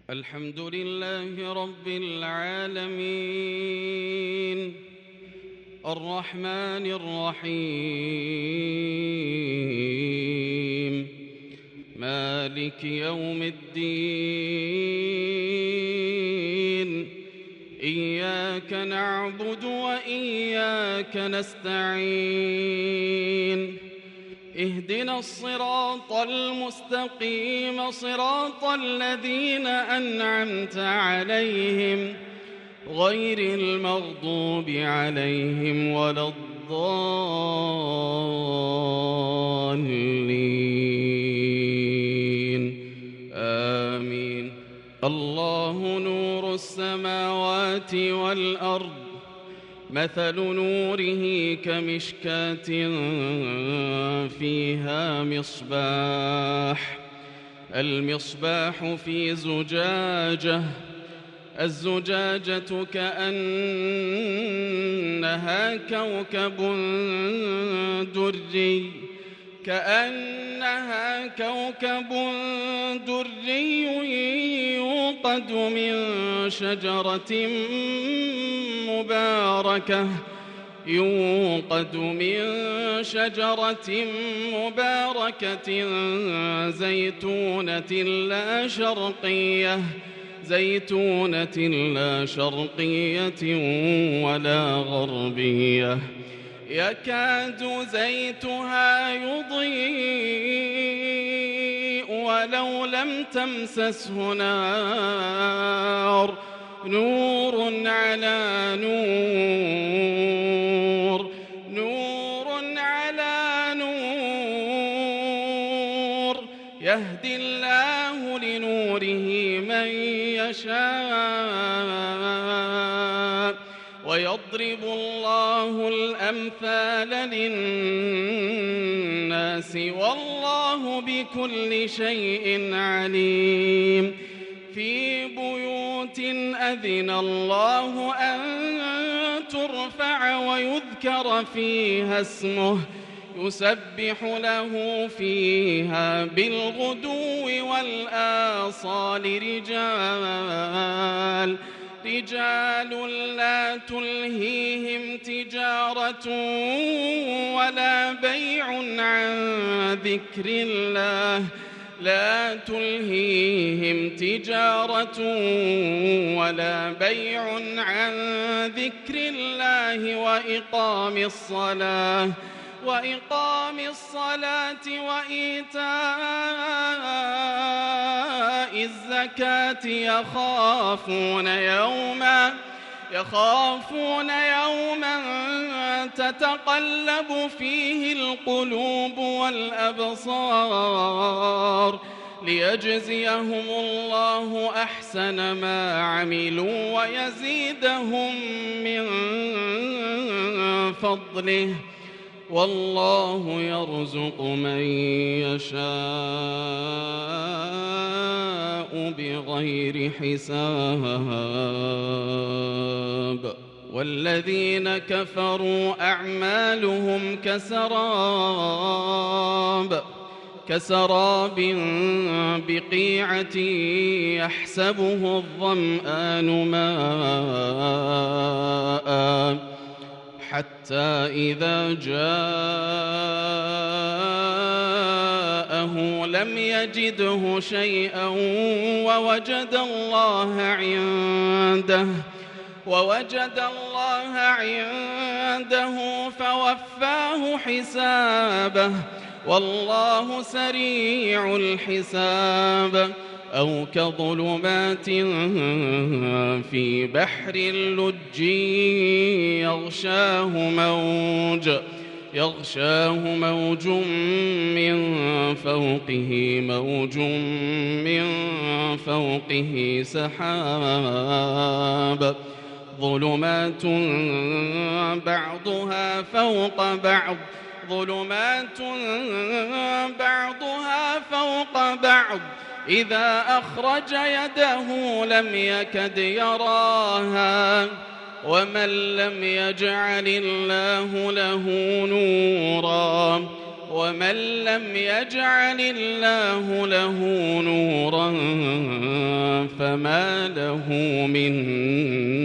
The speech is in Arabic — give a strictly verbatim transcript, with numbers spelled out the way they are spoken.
الحمد لله رب العالمين الرحمن الرحيم مالك يوم الدين إياك نعبد وإياك نستعين اهدنا الصراط المستقيم صراط الذين أنعمت عليهم غير المغضوب عليهم ولا الضالين آمين. الله نور السماوات والأرض مثل نوره كمشكاة فيها مصباح المصباح في زجاجة الزجاجة كأنها كوكب دري كأنها كوكب دري يوقد من شجرة مباركة يوقد من شجرة مباركة زيتونة لا شرقية زيتونة لا شرقية ولا غربية يكاد زيتها يضيء ولو لم تمسسه نار نور على نور نور على نور يهدي الله لنوره من يشاء ويضرب الله الأمثال للناس والله بكل شيء عليم. في بيوت أذن الله أن ترفع ويذكر فيها اسمه يسبح له فيها بالغدو والآصال رجال رجال لا تلهيهم تجارة ولا بيع عن ذكر الله لا تلهيهم تجارة ولا بيع عن ذكر الله وإقام الصلاة وإقام الصلاة وإيتاء الزكاة يخافون يوما يخافون يوما تتقلب فيه القلوب والأبصار ليجزيهم الله أحسن ما عملوا ويزيدهم من فضله والله يرزق من يشاء بغير حساب. والذين كفروا أعمالهم كسراب كسراب بقيعة يحسبه الظمآن ماء حتى إذا جاءه لم يجده شيئا ووجد الله عنده ووجد الله عنده فوفاه حسابه والله سريع الحساب. أو كظلمات في بحر اللج يغشاه موج يغشاه موج من فوقه موج من فوقه سحاب ظلمات بعضها فوق بعض ظلمات بعضها فوق بعض إذا أخرج يده لم يكد يراها ومن لم يجعل الله له نورا ومن لم يجعل الله له نورا فما له من